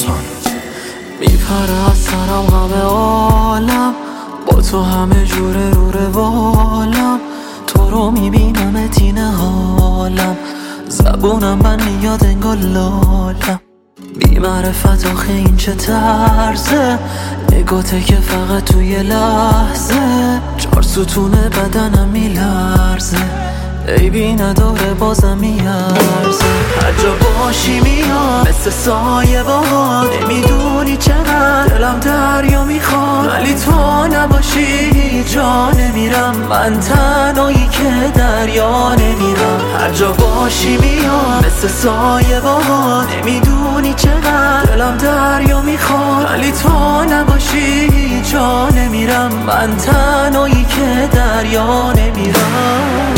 میپره از سرم غم عالم، با تو همه جوره رو روالم. تو رو میبینم تینه حالم، زبونم من میاد انگار لالم. بی معرفت آخه این چه طرزه، نگاته که فقط توی لحظه 4 ستون بدنم میلرزه. عیبی نداره بازم میارزه، هر جا باشی میاد مثل سایه باهات. نمیدونی چقدر دلم دریا میخواد، ولی تو نباشی جا نمیرم. من تنهایی که دریا نمیرم، هر جا باشی میاد مثل سایه باهات. نمیدونی چقدر دلم دریا میخواد، ولی تو نباشی جا نمیرم. من تنهایی که دریا نمیرم.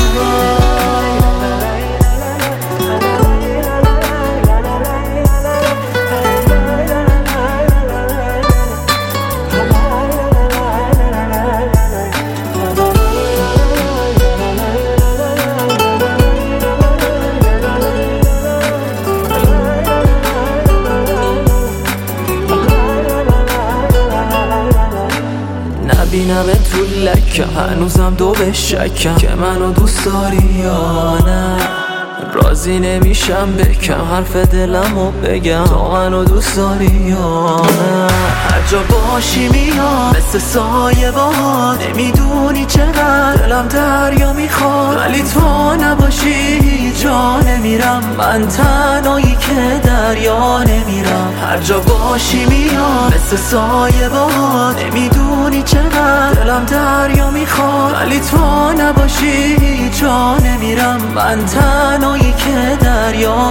نبینم تو لکم، هنوزم دو به شکم که منو دوست داری یا نه. راضی نمیشم بکم حرف دلمو بگم، تو منو دوست داری یا نه. هر جا باشی میاد مثل سایه باهات. نمیدونی چقدر دلم دریا میخواد، ولی تو نباشی جا نمیرم. من تنهایی که دریا نمیرم، هر جا باشی میاد مثل سایه باهات. نمیدونی چقدر دلم دریا میخواد، ولی تو نباشی جا نمیرم. من تنهایی که دریا